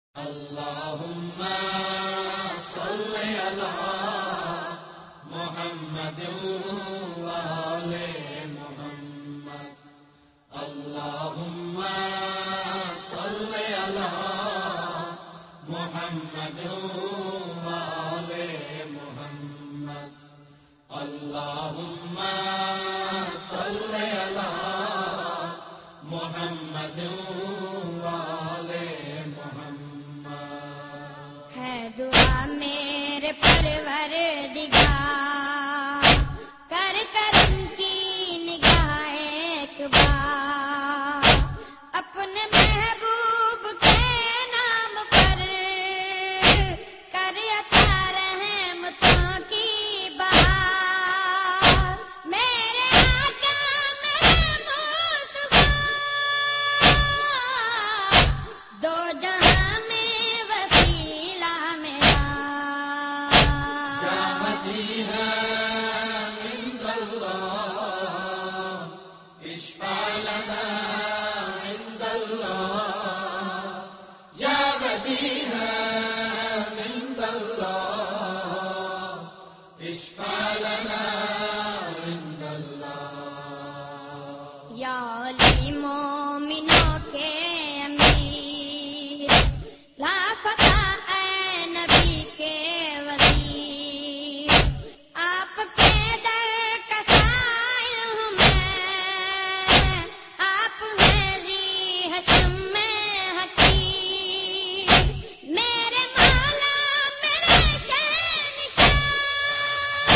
اللهم صل على محمد وآل محمد. اللهم صل على محمد وآل محمد. اللهم صل على محمد وآل محمد. ہے دعا میرے پروردگار، کر کرم کی نگاہ ایک بار، اپنے محبوب کے نام پر کر عطا رحمتوں کی بہار. میرے آقا میرے مصطفیٰ، دو جہاں میں وسیلہ میرا. یا وجیہا عند اللہ اشفع لنا عند اللہ. یا وجیہا عند اللہ اشفع لنا عند اللہ. یا علی مومنوں کے امیر، لافتہ اے نبی کے وزیر، آپ کے در کا سائل ہوں میں، آپ ہیں ذی حشم میں حقیر. میرے مولا میرے شہنشاہ،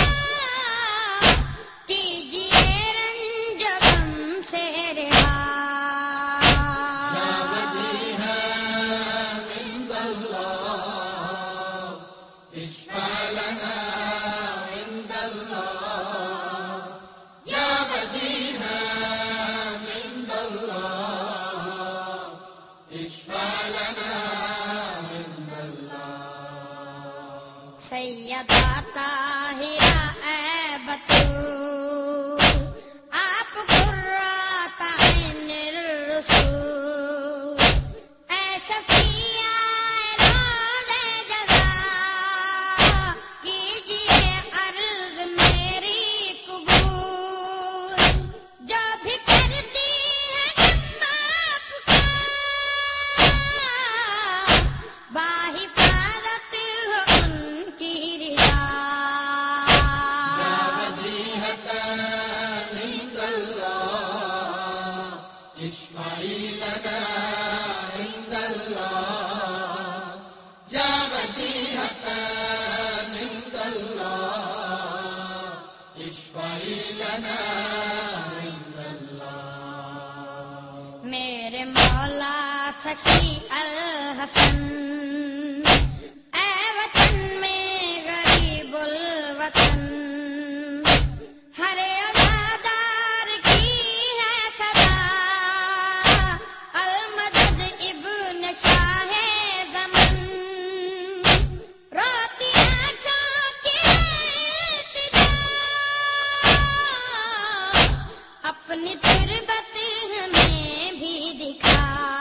کیجئے رنج و غم سے رہا. یا وجیہا عند اللہ اشفع لنا عند اللہ. یا وجیہا عند اللہ اشفع لنا عند اللہ. سیدہ طاہرہ اے بطول، آپ قرۃ عین الرسول، اے شفیعہ روز جزا، کیجئے عرض میری قبول. جو بھی کرتی ہے اماں پکار، باحفاظت ہو ان کی رضا. یا وجیہۃ عند اللہ اشفعی لنا عند اللہ. یا وجیہۃ عند اللہ اشفعی لنا عند اللہ. میرے مولا سخی الحسن، اے وطن میں غریب الوطن، ہر عزادار کی ہے صدا. المدد ابن شاہ زمن، روتی آنکھوں کی التجا، اپنی تربت ہمیں بھی دکھا.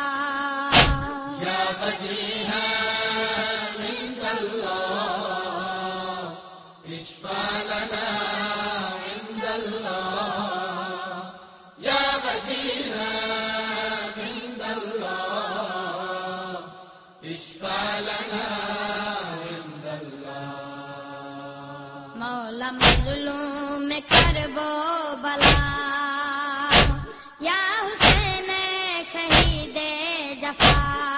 یا وجیہا عند اللہ اشفع لنا عند اللہ. یا وجیہا عند اللہ اشفع لنا عند اللہ. مولا مظلوم کرب و بلا، یا حسین شہید جفا،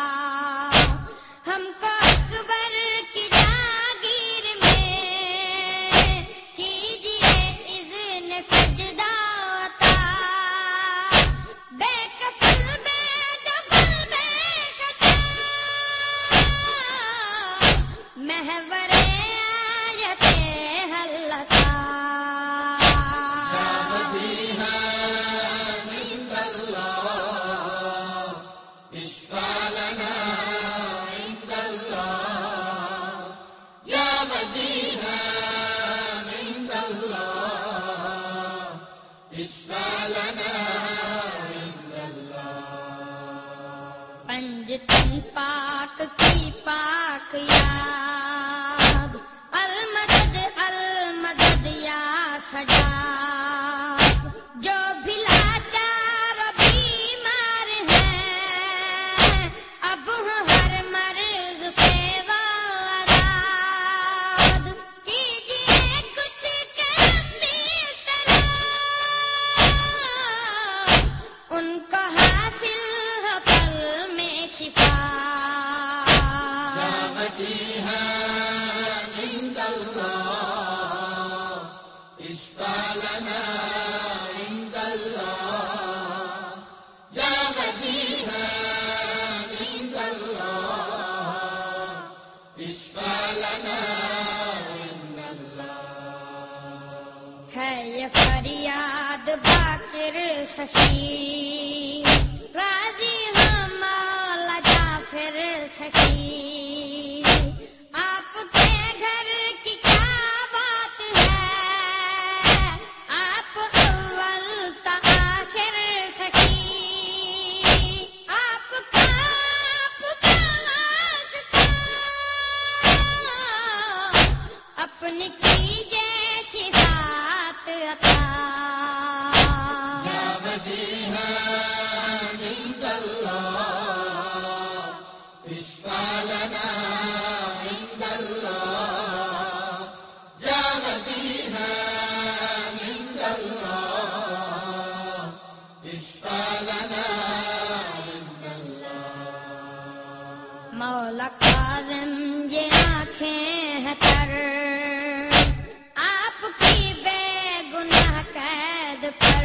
ہم کو اکبر کی جاگیر میں کیجئے اذن سجدہ عطا. بے کفل بے دفل بے خطا، محور آیت حلتا. یا وجیہا عند اللہ اشفع لنا عند اللہ. یا وجیہا عند اللہ اشفع لنا عند اللہ. پنج تن پاک کی یاد المدد المدد یا سجاد جو بھی لاچار و بیمار ہیں اب ہر مرض سے واراد کیجیے کچھ کرم بھی سلام ان کو حاصل ہو پل میں شفا وجيها عند الله اشفع لنا عند الله يا وجيها عند الله اشفع لنا عند الله ہے یہ فریاد باقر سخی راضی ہم مولا جعفر سخی آپ کے گھر کی کیا بات ہے آپ اول تا آخر سخی آپ کا واسطہ اپنی کیجے صفات عطا يا وجيها عند الله اشفع لنا عند الله يا وجيها عند الله اشفع لنا عند الله مولا کاظم یہ آنکھیں ہیں تر آپ کی بے گناہ قید پر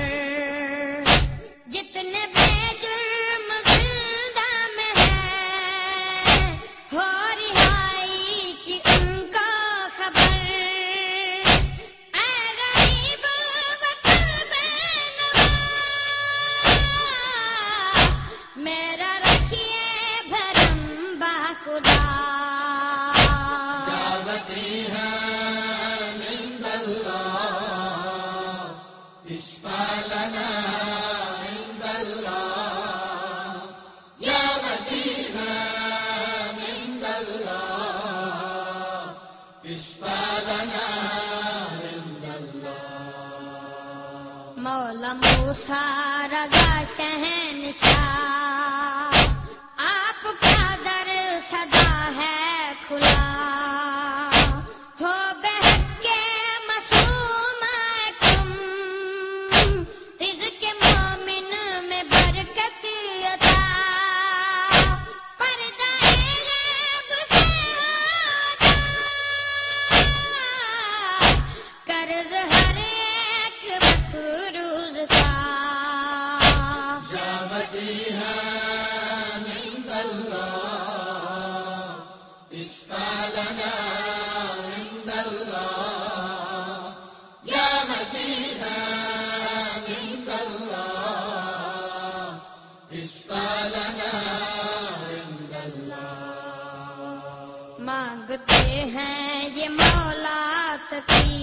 جتنے بے جرم زندہ میں ہیں ہو رہائی کی ان کو خبر اے غریب وطن نوا میرا رکھیے بھرم با خدا يا وجيها عند الله اشفع لنا عند الله يا وجيها عند الله اشفع لنا عند الله مولا موسیٰ رضا شہنشاہ آپ کا در صدا ہے کھلا ہو بہت کے معصوم تم رزق مومن میں برکت عطا پردہ غیب سے ہوتا قرض ہر ایک مقروض کا يا وجيها عند الله اشفع لنا عند الله يا وجيها عند الله اشفع لنا عند الله مانگتے ہیں یہ مولا تقی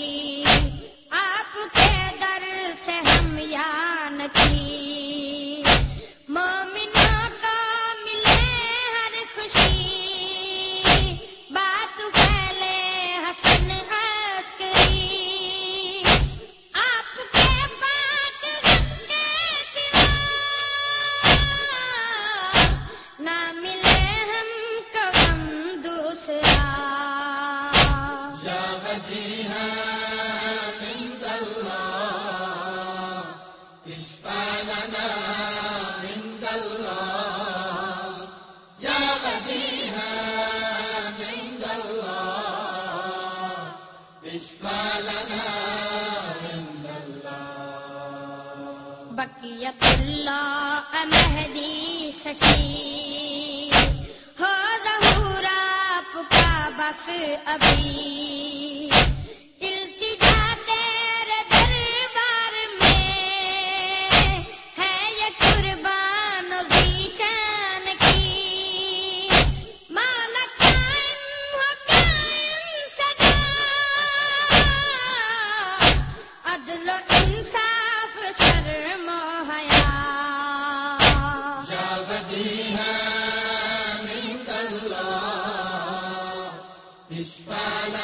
آپ کے در سے ہم یان کی مومنوں کو ملے ہر خوشی بات پھیلے حسن عسکری آپ کے پاک غم کے سوا نہ ملے ہم کو غم دوسرا يا وجيها عند الله اشفع لنا عند الله يا وجيها عند الله اشفع لنا عند الله بقیت اللہ مہدی سخی ہو ظہور آپ کا بس ابھی التجا تیرے دربار میں ہے یہ قربان و ذیشان کی مولا قائم ہو قائم سدا عدل و انصاف شرم و حیا يا وجيها عند الله اشفع